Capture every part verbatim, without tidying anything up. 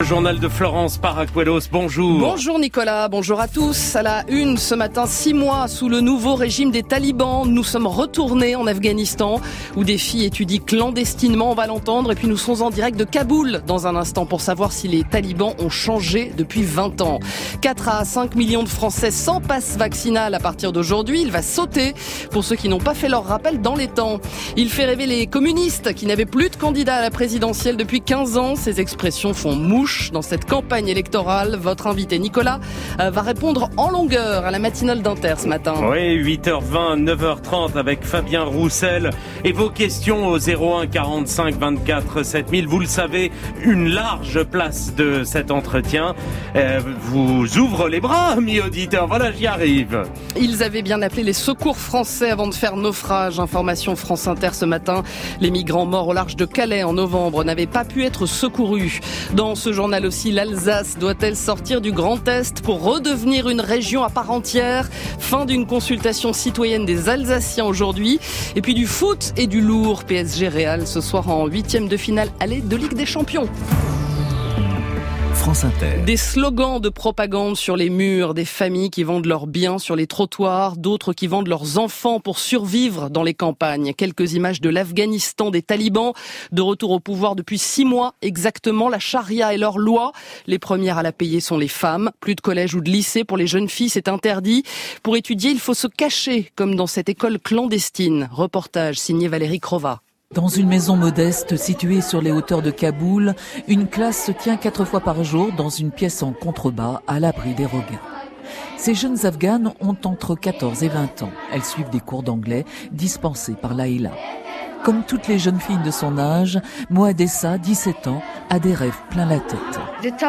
journal de Florence Paracuelos, bonjour. Bonjour Nicolas, bonjour à tous. À la une ce matin, six mois sous le nouveau régime des talibans, nous sommes retournés en Afghanistan où des filles étudient clandestinement, on va l'entendre. Et puis nous sommes en direct de Kaboul dans un instant pour savoir si les talibans ont changé depuis vingt ans. quatre à cinq millions de Français sans passe vaccinal à partir d'aujourd'hui. Il va sauter pour ceux qui n'ont pas fait leur rappel dans les temps. Il fait rêver les communistes qui n'avaient plus de candidat à la présidentielle depuis quinze ans. Ces expressions font mouche dans cette campagne électorale. Votre invité Nicolas va répondre en longueur à la matinale d'Inter ce matin. Oui, huit heures vingt, neuf heures trente avec Fabien Roussel. Et vos questions au zéro un quarante-cinq vingt-quatre sept mille. Vous le savez, une large place de cet entretien euh, vous ouvre les bras, amis auditeurs. Voilà, j'y arrive. Ils avaient bien appelé les secours français avant de faire naufrage. Information France Inter ce matin. Les migrants morts au large de Calais en novembre n'avaient pas pu être secourus. Dans ce journal aussi, l'Alsace doit-elle sortir du Grand Est pour redevenir une région à part entière? Fin d'une consultation citoyenne des Alsaciens aujourd'hui. Et puis du foot et du lourd. P S G Real ce soir en huitième de finale aller de Ligue des Champions. France Inter. Des slogans de propagande sur les murs, des familles qui vendent leurs biens sur les trottoirs, d'autres qui vendent leurs enfants pour survivre dans les campagnes. Quelques images de l'Afghanistan des talibans, de retour au pouvoir depuis six mois exactement. La charia est leur loi. Les premières à la payer sont les femmes. Plus de collège ou de lycée pour les jeunes filles, c'est interdit. Pour étudier, il faut se cacher, comme dans cette école clandestine. Reportage signé Valérie Crova. Dans une maison modeste située sur les hauteurs de Kaboul, une classe se tient quatre fois par jour dans une pièce en contrebas à l'abri des regards. Ces jeunes Afghanes ont entre quatorze et vingt ans. Elles suivent des cours d'anglais dispensés par Laïla. Comme toutes les jeunes filles de son âge, Moadessa, dix-sept ans, a des rêves plein la tête.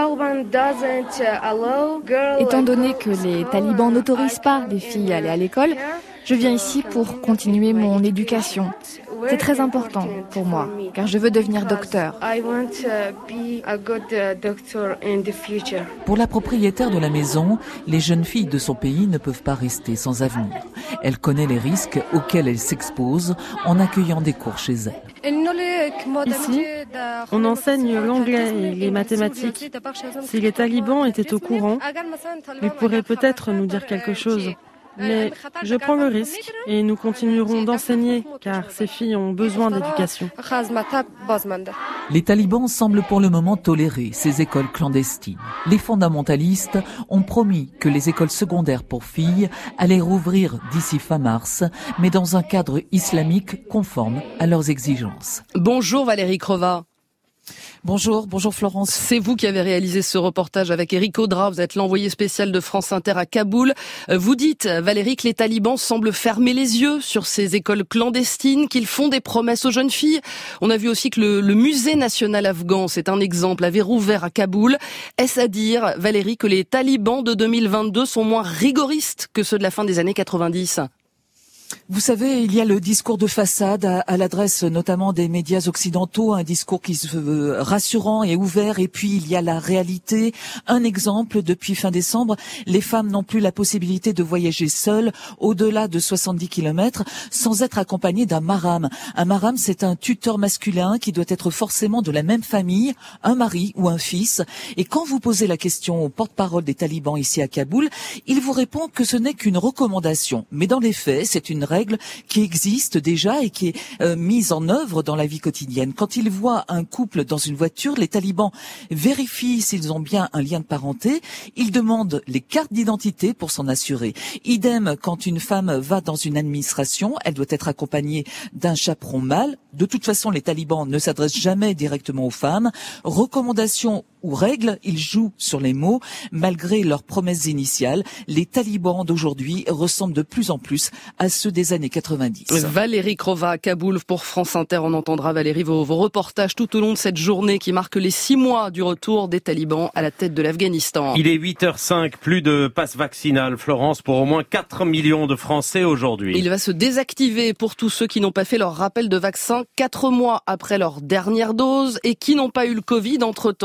Étant donné que les talibans n'autorisent pas les filles à aller à l'école, je viens ici pour continuer mon éducation. C'est très important pour moi, car je veux devenir docteur. Pour la propriétaire de la maison, les jeunes filles de son pays ne peuvent pas rester sans avenir. Elle connaît les risques auxquels elle s'expose en accueillant des cours chez elle. Ici, on enseigne l'anglais et les mathématiques. Si les talibans étaient au courant, ils pourraient peut-être nous dire quelque chose. Mais je prends le risque et nous continuerons d'enseigner car ces filles ont besoin d'éducation. Les talibans semblent pour le moment tolérer ces écoles clandestines. Les fondamentalistes ont promis que les écoles secondaires pour filles allaient rouvrir d'ici fin mars, mais dans un cadre islamique conforme à leurs exigences. Bonjour Valérie Crova. Bonjour, bonjour Florence. C'est vous qui avez réalisé ce reportage avec Éric Audra. Vous êtes l'envoyé spécial de France Inter à Kaboul. Vous dites, Valérie, que les talibans semblent fermer les yeux sur ces écoles clandestines, qu'ils font des promesses aux jeunes filles. On a vu aussi que le, le musée national afghan, c'est un exemple, avait rouvert à Kaboul. Est-ce à dire, Valérie, que les talibans de deux mille vingt-deux sont moins rigoristes que ceux de la fin des années quatre-vingt-dix ? Vous savez, il y a le discours de façade à, à l'adresse notamment des médias occidentaux, un discours qui se veut rassurant et ouvert, et puis il y a la réalité. Un exemple, depuis fin décembre, les femmes n'ont plus la possibilité de voyager seules au-delà de soixante-dix kilomètres sans être accompagnées d'un maram. Un maram, c'est un tuteur masculin qui doit être forcément de la même famille, un mari ou un fils. Et quand vous posez la question au porte-parole des talibans ici à Kaboul, il vous répond que ce n'est qu'une recommandation. Mais dans les faits, c'est une règle qui existe déjà et qui est euh, mise en œuvre dans la vie quotidienne. Quand ils voient un couple dans une voiture, les talibans vérifient s'ils ont bien un lien de parenté. Ils demandent les cartes d'identité pour s'en assurer. Idem, quand une femme va dans une administration, elle doit être accompagnée d'un chaperon mâle. De toute façon, les talibans ne s'adressent jamais directement aux femmes. Recommandations ou règles, ils jouent sur les mots. Malgré leurs promesses initiales, les talibans d'aujourd'hui ressemblent de plus en plus à ceux des années quatre-vingt-dix. Valérie Crova à Kaboul pour France Inter. On entendra, Valérie, vos, vos reportages tout au long de cette journée qui marque les six mois du retour des talibans à la tête de l'Afghanistan. Il est huit heures cinq, plus de passe vaccinal, Florence, pour au moins quatre millions de Français aujourd'hui. Il va se désactiver pour tous ceux qui n'ont pas fait leur rappel de vaccin quatre mois après leur dernière dose et qui n'ont pas eu le Covid entre-temps. À partir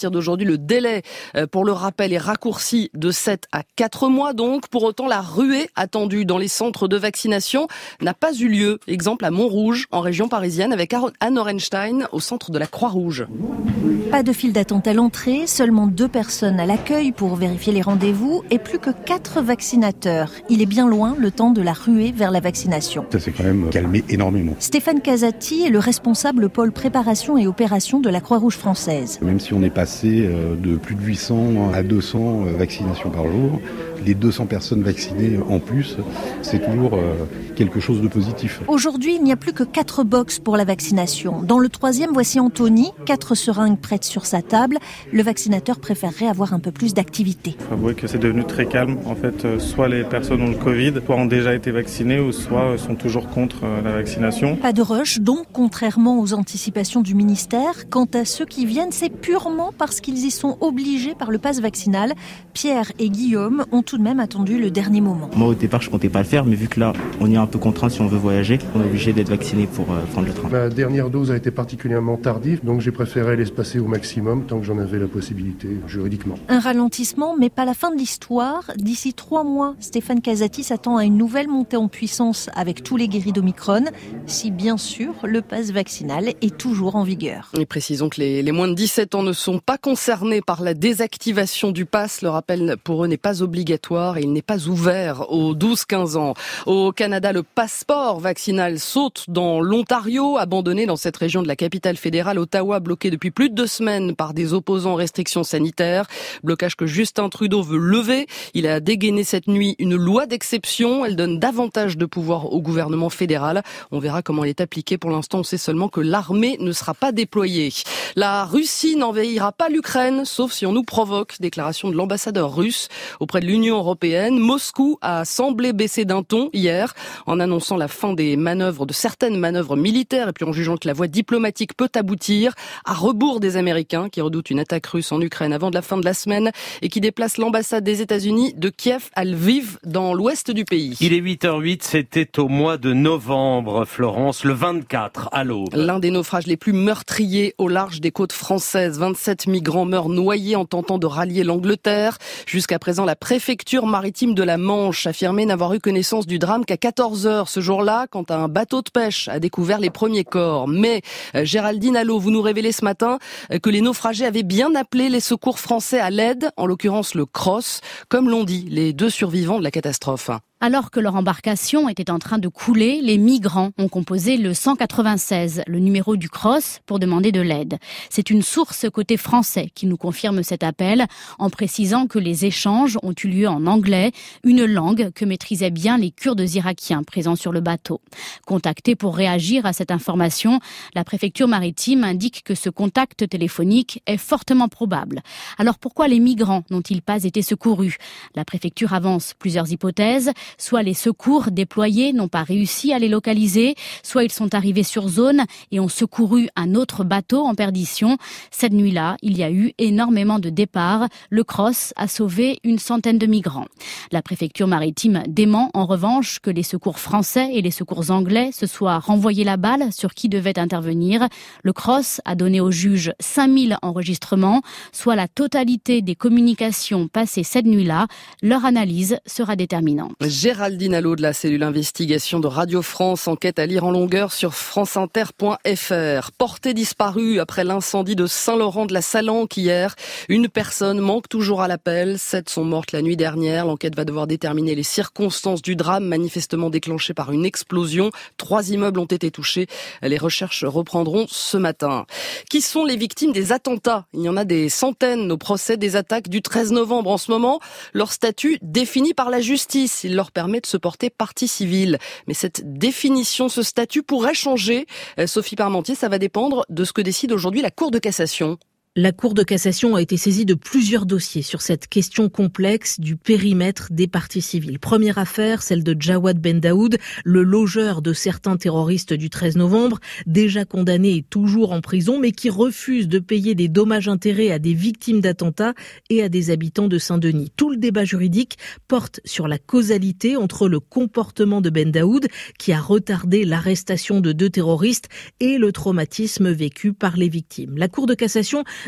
partir d'aujourd'hui, le délai pour le rappel est raccourci de sept à quatre mois donc. Pour autant, la ruée attendue dans les centres de vaccination n'a pas eu lieu. Exemple à Montrouge, en région parisienne, avec Anne Orenstein au centre de la Croix-Rouge. Pas de file d'attente à l'entrée, seulement deux personnes à l'accueil pour vérifier les rendez-vous et plus que quatre vaccinateurs. Il est bien loin le temps de la ruée vers la vaccination. Ça s'est quand même calmé énormément. Stéphane Casati est le responsable pôle préparation et opération de la Croix-Rouge française. Même si on est passé de plus de huit cents à deux cents vaccinations par jour, les deux cents personnes vaccinées en plus, c'est toujours quelque chose de positif. Aujourd'hui, il n'y a plus que quatre box pour la vaccination. Dans le troisième, voici Anthony, quatre seringues prêtes sur sa table. Le vaccinateur préférerait avoir un peu plus d'activité. Il faut avouer que c'est devenu très calme. En fait, soit les personnes ont le Covid, soit ont déjà été vaccinées, ou soit sont toujours contre la vaccination. Pas de rush, donc, contrairement aux anticipations du ministère. Quant à ceux qui viennent, c'est purement parce qu'ils y sont obligés par le pass vaccinal. Pierre et Guillaume ont tout de même attendu le dernier moment. Moi, au départ, je comptais pas le faire, mais vu que là, on est un peu contraint si on veut voyager, on est obligé d'être vacciné pour euh, prendre le train. Ma dernière dose a été particulièrement tardive, donc j'ai préféré l'espacer au maximum tant que j'en avais la possibilité juridiquement. Un ralentissement, mais pas la fin de l'histoire. D'ici trois mois, Stéphane Casati s'attend à une nouvelle montée en puissance avec tous les guéris d'Omicron, si bien sûr le pass vaccinal est toujours en vigueur. Et précisons que les, les moins de dix-sept ans ne sont pas concernés par la désactivation du pass. Le rappel pour eux n'est pas obligatoire et il n'est pas ouvert aux douze quinze ans. Au Canada, le passeport vaccinal saute dans l'Ontario, abandonné dans cette région de la capitale fédérale, Ottawa, bloqué depuis plus de deux semaines par des opposants aux restrictions sanitaires. Blocage que Justin Trudeau veut lever. Il a dégainé cette nuit une loi d'exception. Elle donne davantage de pouvoir au gouvernement fédéral. On verra comment elle est appliquée. Pour l'instant, on sait seulement que l'armée ne sera pas déployée. La Russie n'envahira pas l'Ukraine, sauf si on nous provoque. Déclaration de l'ambassadeur russe auprès de l'Union européenne. Moscou a semblé baisser d'un ton hier en annonçant la fin des manœuvres, de certaines manœuvres militaires et puis en jugeant que la voie diplomatique peut aboutir, à rebours des Américains qui redoutent une attaque russe en Ukraine avant de la fin de la semaine et qui déplacent l'ambassade des États-Unis de Kiev à Lviv dans l'ouest du pays. Il est huit heures huit, c'était au mois de novembre, Florence, le vingt-quatre à l'aube. L'un des naufrages les plus meurtriers au large des côtes françaises. vingt-sept migrants meurent noyés en tentant de rallier l'Angleterre. Jusqu'à présent, la préfecture maritime de la Manche affirmait n'avoir eu connaissance du drame qu'à quatorze heures ce jour-là, quand un bateau de pêche a découvert les premiers corps. Mais euh, Géraldine Allo, vous nous révélez ce matin euh, que les naufragés avaient bien appelé les secours français à l'aide, en l'occurrence le Cross, comme l'ont dit les deux survivants de la catastrophe. Alors que leur embarcation était en train de couler, les migrants ont composé le cent quatre-vingt-seize, le numéro du Cross, pour demander de l'aide. C'est une source côté français qui nous confirme cet appel, en précisant que les échanges ont eu lieu en anglais, une langue que maîtrisaient bien les Kurdes irakiens présents sur le bateau. Contactés pour réagir à cette information, la préfecture maritime indique que ce contact téléphonique est fortement probable. Alors pourquoi les migrants n'ont-ils pas été secourus ? La préfecture avance plusieurs hypothèses. Soit les secours déployés n'ont pas réussi à les localiser, soit ils sont arrivés sur zone et ont secouru un autre bateau en perdition. Cette nuit-là, il y a eu énormément de départs. Le Cross a sauvé une centaine de migrants. La préfecture maritime dément en revanche que les secours français et les secours anglais se soient renvoyés la balle sur qui devait intervenir. Le Cross a donné au juge cinq mille enregistrements, soit la totalité des communications passées cette nuit-là. Leur analyse sera déterminante. Géraldine Allo de la cellule investigation de Radio France, enquête à lire en longueur sur franceinter point f r. Portée disparue après l'incendie de Saint-Laurent de la Salanque hier. Une personne manque toujours à l'appel. Sept sont mortes la nuit dernière. L'enquête va devoir déterminer les circonstances du drame, manifestement déclenché par une explosion. Trois immeubles ont été touchés. Les recherches reprendront ce matin. Qui sont les victimes des attentats ? Il y en a des centaines au procès des attaques du treize novembre. En ce moment, leur statut défini par la justice. Il leur permet de se porter partie civile. Mais cette définition, ce statut pourrait changer. Sophie Parmentier, ça va dépendre de ce que décide aujourd'hui la Cour de cassation. La Cour de cassation a été saisie de plusieurs dossiers sur cette question complexe du périmètre des parties civiles. Première affaire, celle de Jawad Ben Daoud, le logeur de certains terroristes du treize novembre, déjà condamné et toujours en prison, mais qui refuse de payer des dommages-intérêts à des victimes d'attentats et à des habitants de Saint-Denis. Tout le débat juridique porte sur la causalité entre le comportement de Ben Daoud, qui a retardé l'arrestation de deux terroristes, et le traumatisme vécu par les victimes. La Cour de cassation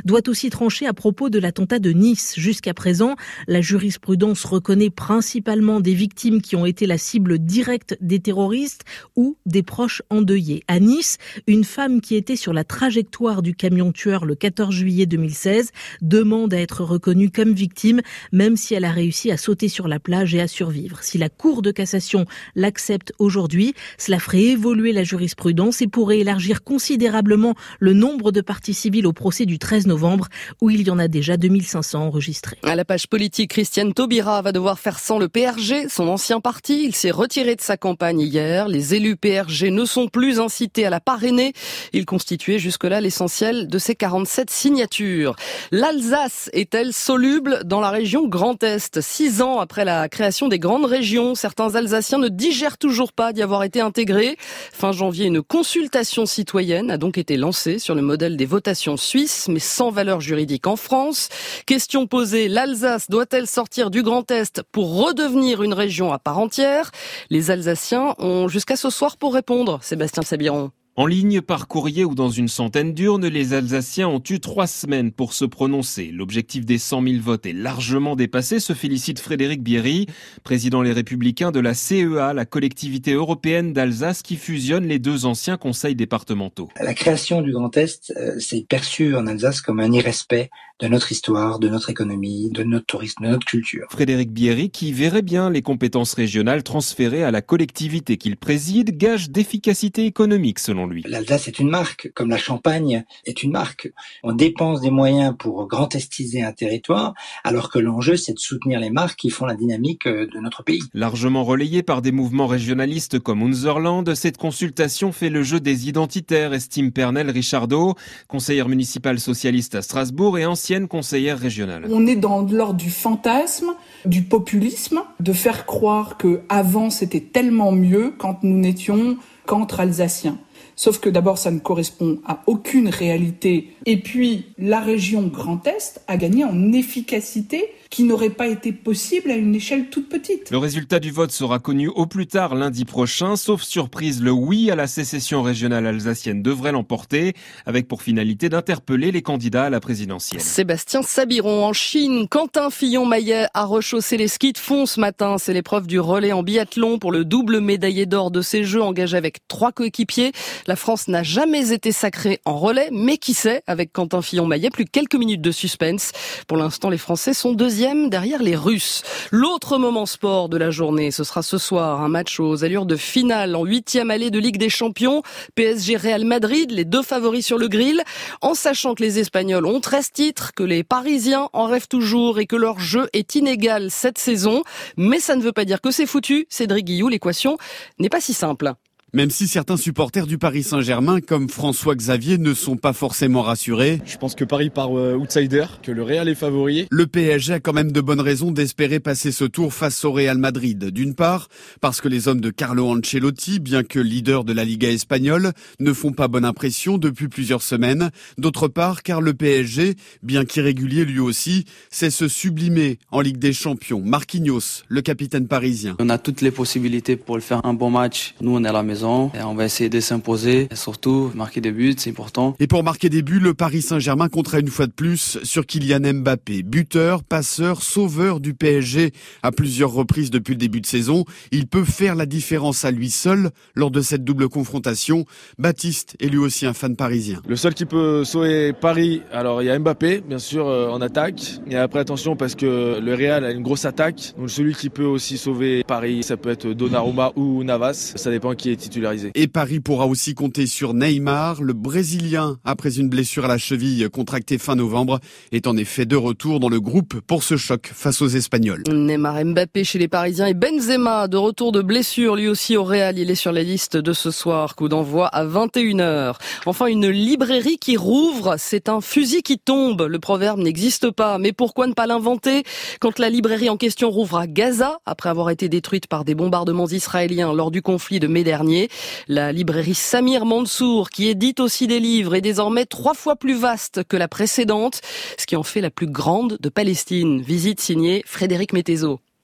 doit aussi trancher à propos de l'attentat de Nice. Jusqu'à présent, la jurisprudence reconnaît principalement des victimes qui ont été la cible directe des terroristes ou des proches endeuillés. À Nice, une femme qui était sur la trajectoire du camion tueur le quatorze juillet deux mille seize demande à être reconnue comme victime, même si elle a réussi à sauter sur la plage et à survivre. Si la Cour de cassation l'accepte aujourd'hui, cela ferait évoluer la jurisprudence et pourrait élargir considérablement le nombre de parties civiles au procès du treize novembre, où il y en a déjà deux mille cinq cents enregistrés. À la page politique, Christiane Taubira va devoir faire sans le P R G, son ancien parti. Il s'est retiré de sa campagne hier. Les élus P R G ne sont plus incités à la parrainer. Il constituait jusque-là l'essentiel de ses quarante-sept signatures. L'Alsace est-elle soluble dans la région Grand Est ? Six ans après la création des grandes régions, certains Alsaciens ne digèrent toujours pas d'y avoir été intégrés. Fin janvier, une consultation citoyenne a donc été lancée sur le modèle des votations suisses, mais sans valeur juridique en France. Question posée, l'Alsace doit-elle sortir du Grand Est pour redevenir une région à part entière ? Les Alsaciens ont jusqu'à ce soir pour répondre. Sébastien Sabiron. En ligne, par courrier ou dans une centaine d'urnes, les Alsaciens ont eu trois semaines pour se prononcer. L'objectif des cent mille votes est largement dépassé, se félicite Frédéric Bierry, président Les Républicains de la C E A, la collectivité européenne d'Alsace qui fusionne les deux anciens conseils départementaux. La création du Grand Est, euh, c'est perçu en Alsace comme un irrespect de notre histoire, de notre économie, de notre tourisme, de notre culture. Frédéric Bierry qui verrait bien les compétences régionales transférées à la collectivité qu'il préside, gage d'efficacité économique selon lui. L'Alsace est une marque, comme la Champagne est une marque. On dépense des moyens pour grand-estiser un territoire, alors que l'enjeu c'est de soutenir les marques qui font la dynamique de notre pays. Largement relayée par des mouvements régionalistes comme Unserland, cette consultation fait le jeu des identitaires, estime Pernelle Richardot, conseillère municipale socialiste à Strasbourg et ancienne conseillère régionale. On est dans l'ordre du fantasme, du populisme, de faire croire que avant c'était tellement mieux quand nous n'étions qu'entre Alsaciens. Sauf que d'abord, ça ne correspond à aucune réalité. Et puis, la région Grand Est a gagné en efficacité qui n'aurait pas été possible à une échelle toute petite. Le résultat du vote sera connu au plus tard lundi prochain. Sauf surprise, le oui à la sécession régionale alsacienne devrait l'emporter, avec pour finalité d'interpeller les candidats à la présidentielle. Sébastien Sabiron. En Chine, Quentin Fillon-Maillet a rechaussé les skis de fond ce matin. C'est l'épreuve du relais en biathlon pour le double médaillé d'or de ces Jeux, engagé avec trois coéquipiers. La France n'a jamais été sacrée en relais, mais qui sait, avec Quentin Fillon-Maillet, plus quelques minutes de suspense. Pour l'instant, les Français sont deuxièmes derrière les Russes. L'autre moment sport de la journée, ce sera ce soir, un match aux allures de finale en huitième allée de Ligue des Champions. P S G Real Madrid, les deux favoris sur le grill, en sachant que les Espagnols ont treize titres, que les Parisiens en rêvent toujours et que leur jeu est inégal cette saison. Mais ça ne veut pas dire que c'est foutu. Cédric Guillou, l'équation n'est pas si simple. Même si certains supporters du Paris Saint-Germain, comme François Xavier, ne sont pas forcément rassurés. Je pense que Paris part euh, outsider, que le Real est favori. Le P S G a quand même de bonnes raisons d'espérer passer ce tour face au Real Madrid. D'une part, parce que les hommes de Carlo Ancelotti, bien que leader de la Liga espagnole, ne font pas bonne impression depuis plusieurs semaines. D'autre part, car le P S G, bien qu'irrégulier lui aussi, sait se sublimer en Ligue des Champions. Marquinhos, le capitaine parisien. On a toutes les possibilités pour le faire un bon match. Nous, on est à la maison. Et on va essayer de s'imposer et surtout marquer des buts, c'est important. Et pour marquer des buts, le Paris Saint-Germain comptera une fois de plus sur Kylian Mbappé. Buteur, passeur, sauveur du P S G à plusieurs reprises depuis le début de saison. Il peut faire la différence à lui seul lors de cette double confrontation. Baptiste est lui aussi un fan parisien. Le seul qui peut sauver Paris, alors il y a Mbappé, bien sûr, euh, en attaque. Et après attention parce que le Real a une grosse attaque. Donc celui qui peut aussi sauver Paris, ça peut être Donnarumma ou Navas. Ça dépend qui est titulaire. Et Paris pourra aussi compter sur Neymar. Le Brésilien, après une blessure à la cheville contractée fin novembre, est en effet de retour dans le groupe pour ce choc face aux Espagnols. Neymar, Mbappé chez les Parisiens et Benzema de retour de blessure, lui aussi au Real. Il est sur la liste de ce soir. Coup d'envoi à vingt et une heures. Enfin, une librairie qui rouvre, c'est un fusil qui tombe. Le proverbe n'existe pas, mais pourquoi ne pas l'inventer? Quand la librairie en question rouvre à Gaza, après avoir été détruite par des bombardements israéliens lors du conflit de mai dernier, la librairie Samir Mansour, qui édite aussi des livres, est désormais trois fois plus vaste que la précédente, ce qui en fait la plus grande de Palestine. Visite signée Frédéric Mettezo.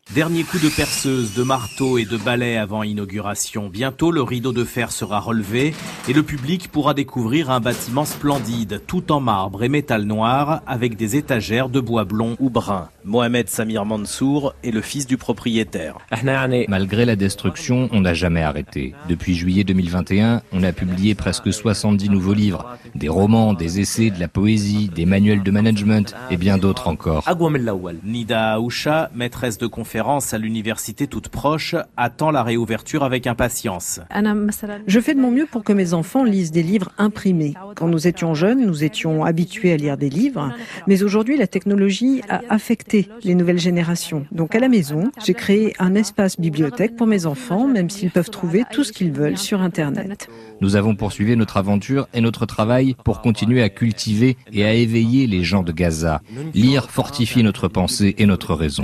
Dernier coup de perceuse, de marteau et de balai avant inauguration. Bientôt, le rideau de fer sera relevé et le public pourra découvrir un bâtiment splendide, tout en marbre et métal noir, avec des étagères de bois blond ou brun. Mohamed Samir Mansour est le fils du propriétaire. Malgré la destruction, on n'a jamais arrêté. Depuis juillet deux mille vingt et un, on a publié presque soixante-dix nouveaux livres. Des romans, des essais, de la poésie, des manuels de management et bien d'autres encore. Nida Aoucha, maîtresse de conférence à l'université toute proche, attend la réouverture avec impatience. Je fais de mon mieux pour que mes enfants lisent des livres imprimés. Quand nous étions jeunes, nous étions habitués à lire des livres, mais aujourd'hui la technologie a affecté les nouvelles générations. Donc à la maison, j'ai créé un espace bibliothèque pour mes enfants, même s'ils peuvent trouver tout ce qu'ils veulent sur Internet. Nous avons poursuivi notre aventure et notre travail pour continuer à cultiver et à éveiller les gens de Gaza. Lire fortifie notre pensée et notre raison.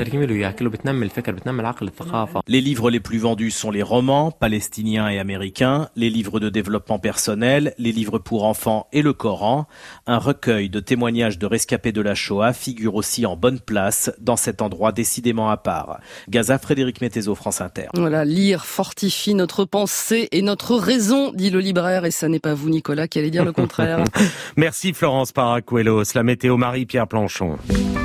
Les livres les plus vendus sont les romans, palestiniens et américains, les livres de développement personnel, les livres pour enfants et le Coran. Un recueil de témoignages de rescapés de la Shoah figure aussi en bonne place dans cet endroit décidément à part. Gaza, Frédéric Mettezo, France Inter. Voilà, lire fortifie notre pensée et notre raison, dit le libraire, et ça n'est pas vous, Nicolas, qui allez dire le contraire. Merci Florence Paracuelos. La météo, Marie-Pierre Planchon.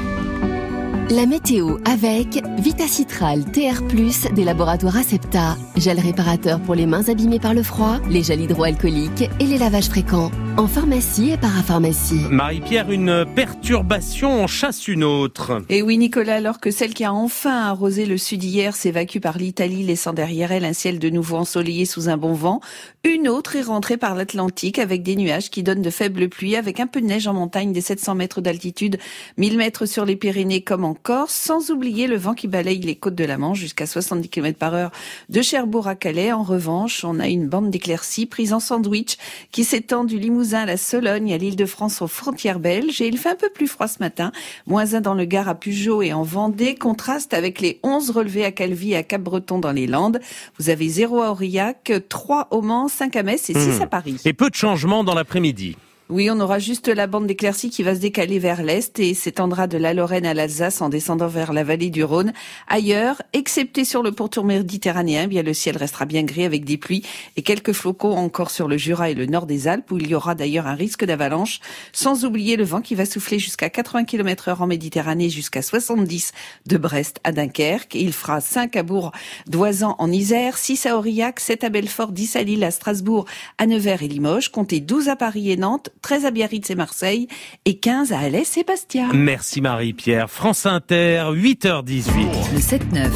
La météo avec Vitacitral T R plus des laboratoires Acepta. Gel réparateur pour les mains abîmées par le froid, les gels hydroalcooliques et les lavages fréquents. En pharmacie et parapharmacie. Marie-Pierre, une perturbation en chasse une autre. Et oui Nicolas, alors que celle qui a enfin arrosé le sud hier s'évacue par l'Italie, laissant derrière elle un ciel de nouveau ensoleillé sous un bon vent, une autre est rentrée par l'Atlantique avec des nuages qui donnent de faibles pluies, avec un peu de neige en montagne des sept cents mètres d'altitude, mille mètres sur les Pyrénées comme en Corse, sans oublier le vent qui balaye les côtes de la Manche jusqu'à soixante-dix kilomètres par heure de Cherbourg à Calais. En revanche, on a une bande d'éclaircies prise en sandwich qui s'étend du Limousin à la Sologne, à l'Île-de-France aux frontières belges. Et il fait un peu plus froid ce matin, moins un dans le Gard à Pujol et en Vendée, contraste avec les onze relevés à Calvi et à Cap-Breton dans les Landes. Vous avez zéro à Aurillac, trois au Mans, cinq à Metz et six mmh. à Paris. Et peu de changements dans l'après-midi. Oui, on aura juste la bande d'éclaircies qui va se décaler vers l'est et s'étendra de la Lorraine à l'Alsace en descendant vers la vallée du Rhône. Ailleurs, excepté sur le pourtour méditerranéen, bien le ciel restera bien gris avec des pluies et quelques flocons encore sur le Jura et le nord des Alpes où il y aura d'ailleurs un risque d'avalanche. Sans oublier le vent qui va souffler jusqu'à quatre-vingts kilomètres heure en Méditerranée, jusqu'à soixante-dix de Brest à Dunkerque. Et il fera cinq à Bourg-d'Oisans en Isère, six à Aurillac, sept à Belfort, dix à Lille, à Strasbourg, à Nevers et Limoges, comptez douze à Paris et Nantes, treize à Biarritz et Marseille et quinze à Alès et Bastia. Merci Marie-Pierre. France Inter, huit heures dix-huit. Le sept neuf.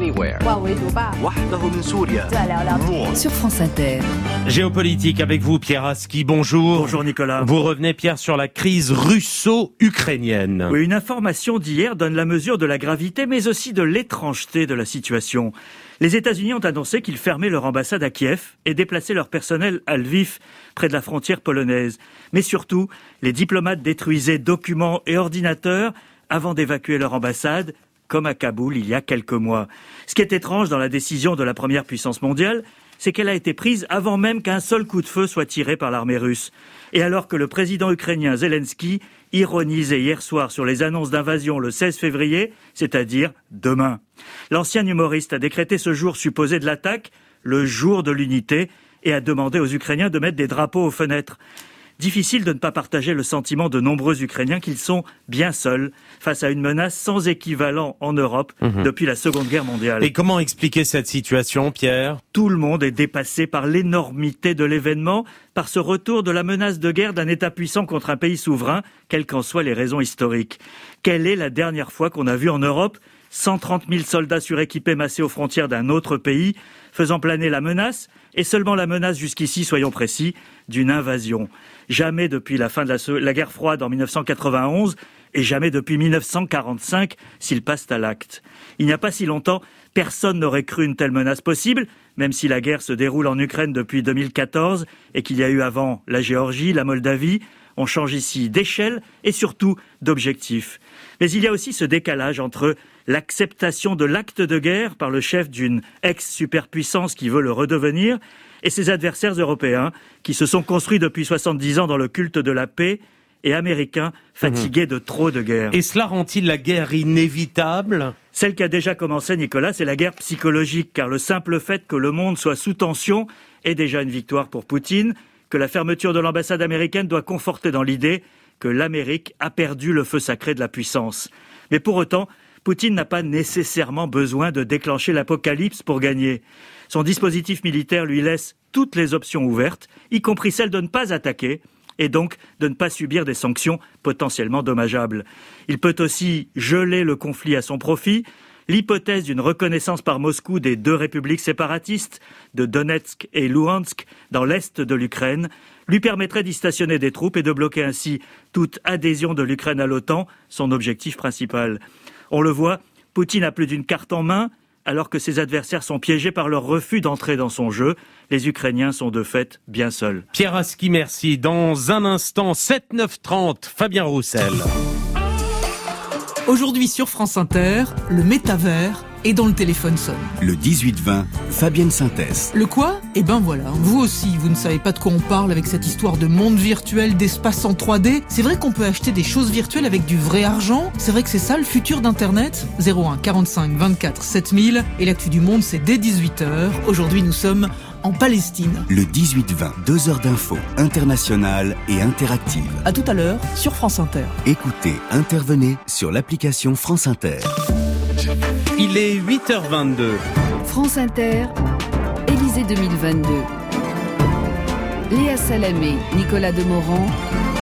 Sur France Inter. Géopolitique avec vous, Pierre Aski. Bonjour. Bonjour Nicolas. Vous revenez, Pierre, sur la crise russo-ukrainienne. Oui, une information d'hier donne la mesure de la gravité, mais aussi de l'étrangeté de la situation. Les États-Unis ont annoncé qu'ils fermaient leur ambassade à Kiev et déplaçaient leur personnel à Lviv, près de la frontière polonaise. Mais surtout, les diplomates détruisaient documents et ordinateurs avant d'évacuer leur ambassade, comme à Kaboul il y a quelques mois. Ce qui est étrange dans la décision de la première puissance mondiale, c'est qu'elle a été prise avant même qu'un seul coup de feu soit tiré par l'armée russe. Et alors que le président ukrainien Zelensky ironisait hier soir sur les annonces d'invasion le seize février, c'est-à-dire demain. L'ancien humoriste a décrété ce jour supposé de l'attaque, le jour de l'unité, et a demandé aux Ukrainiens de mettre des drapeaux aux fenêtres. Difficile de ne pas partager le sentiment de nombreux Ukrainiens qu'ils sont bien seuls face à une menace sans équivalent en Europe mmh. depuis la Seconde Guerre mondiale. Et comment expliquer cette situation, Pierre ? Tout le monde est dépassé par l'énormité de l'événement, par ce retour de la menace de guerre d'un État puissant contre un pays souverain, quelles qu'en soient les raisons historiques. Quelle est la dernière fois qu'on a vu en Europe cent trente mille soldats suréquipés massés aux frontières d'un autre pays, faisant planer la menace, et seulement la menace jusqu'ici, soyons précis, d'une invasion. Jamais depuis la fin de la, la guerre froide en dix-neuf cent quatre-vingt-onze, et jamais depuis dix-neuf cent quarante-cinq, s'ils passent à l'acte. Il n'y a pas si longtemps, personne n'aurait cru une telle menace possible, même si la guerre se déroule en Ukraine depuis deux mille quatorze, et qu'il y a eu avant la Géorgie, la Moldavie. On change ici d'échelle et surtout d'objectif. Mais il y a aussi ce décalage entre l'acceptation de l'acte de guerre par le chef d'une ex-superpuissance qui veut le redevenir et ses adversaires européens qui se sont construits depuis soixante-dix ans dans le culte de la paix et américains fatigués mmh. de trop de guerre. Et cela rend-il la guerre inévitable ? Celle qui a déjà commencé, Nicolas, c'est la guerre psychologique, car le simple fait que le monde soit sous tension est déjà une victoire pour Poutine, que la fermeture de l'ambassade américaine doit conforter dans l'idée que l'Amérique a perdu le feu sacré de la puissance. Mais pour autant, Poutine n'a pas nécessairement besoin de déclencher l'apocalypse pour gagner. Son dispositif militaire lui laisse toutes les options ouvertes, y compris celle de ne pas attaquer, et donc de ne pas subir des sanctions potentiellement dommageables. Il peut aussi geler le conflit à son profit. L'hypothèse d'une reconnaissance par Moscou des deux républiques séparatistes, de Donetsk et Luhansk, dans l'est de l'Ukraine, lui permettrait d'y stationner des troupes et de bloquer ainsi toute adhésion de l'Ukraine à l'OTAN, son objectif principal. On le voit, Poutine a plus d'une carte en main, alors que ses adversaires sont piégés par leur refus d'entrer dans son jeu. Les Ukrainiens sont de fait bien seuls. Pierre Aski, merci. Dans un instant, sept neuf trente, Fabien Roussel. Aujourd'hui sur France Inter, le métavers et dont le téléphone sonne. Le dix-huit vingt, Fabienne Synthèse. Le quoi ? Eh ben voilà, vous aussi, vous ne savez pas de quoi on parle avec cette histoire de monde virtuel, d'espace en trois D. C'est vrai qu'on peut acheter des choses virtuelles avec du vrai argent ? C'est vrai que c'est ça le futur d'Internet ? zéro un quarante-cinq vingt-quatre sept mille. Et l'actu du monde, c'est dès dix-huit heures. Aujourd'hui, nous sommes en Palestine. Le dix-huit vingt, deux heures d'info internationale et interactive. À tout à l'heure sur France Inter. Écoutez, intervenez sur l'application France Inter. Il est huit heures vingt-deux. France Inter, Élysée deux mille vingt-deux. Léa Salamé, Nicolas Demorand,